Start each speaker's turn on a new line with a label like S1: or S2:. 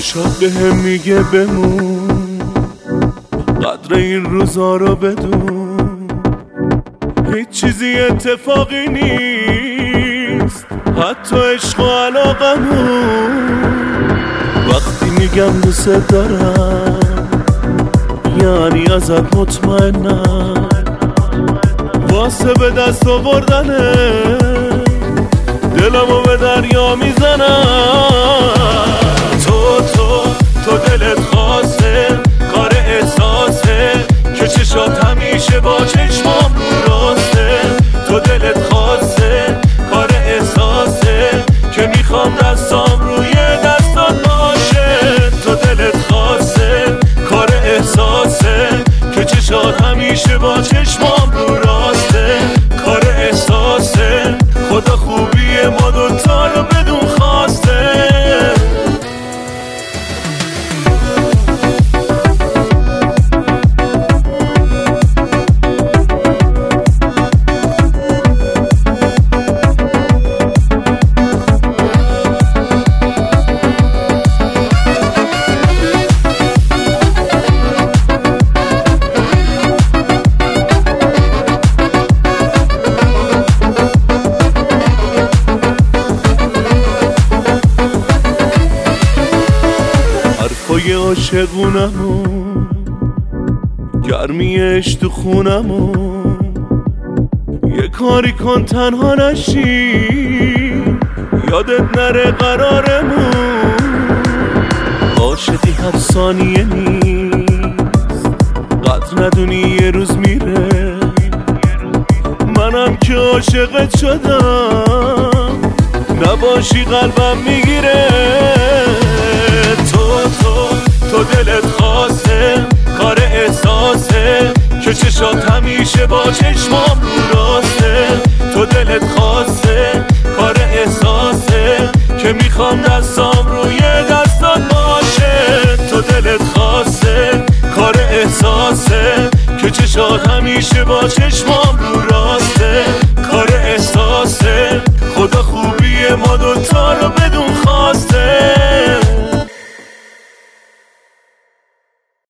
S1: چشات بهم میگه بمون، قدر این روزا رو بدون. هیچ چیزی اتفاقی نیست، حتی عشق و علاقمون. وقتی میگم دوست دارم یعنی ازت مطمئنم، واسه به دست آوردنه دلمو به دریا میزنم. تو دلت خاصه، کار احساسه که چشات همیشه با چشمام رو راسته. تو دلت خاصه، کار احساسه که میخوام دستام روی دستات باشه. تو دلت خاصه، کار احساسه که چشات همیشه با چشمام رو راسته. کار احساسه، خدا خوبی ما دوتا رو بدون خواسته. حرفای عاشقونمون، گرمیش تو خونمون. یه کاری کن تنها نشی، یادت نره قرارمون. عاشقی هر ثانیه نیست، قدر ندونی یه روز میره. منم که عاشقت شدم، نباشی قلبم میگیره. تو دلت خاصه، کار احساسه که چشات همیشه با چشمام رو راسته. تو دلت خاصه، کار احساسه که میخوام دستام روی دستات باشه. تو دلت خاصه، کار احساسه که چشات همیشه با چشمام رو راسته. کار احساسه، خدا خوبی ما دوتا رو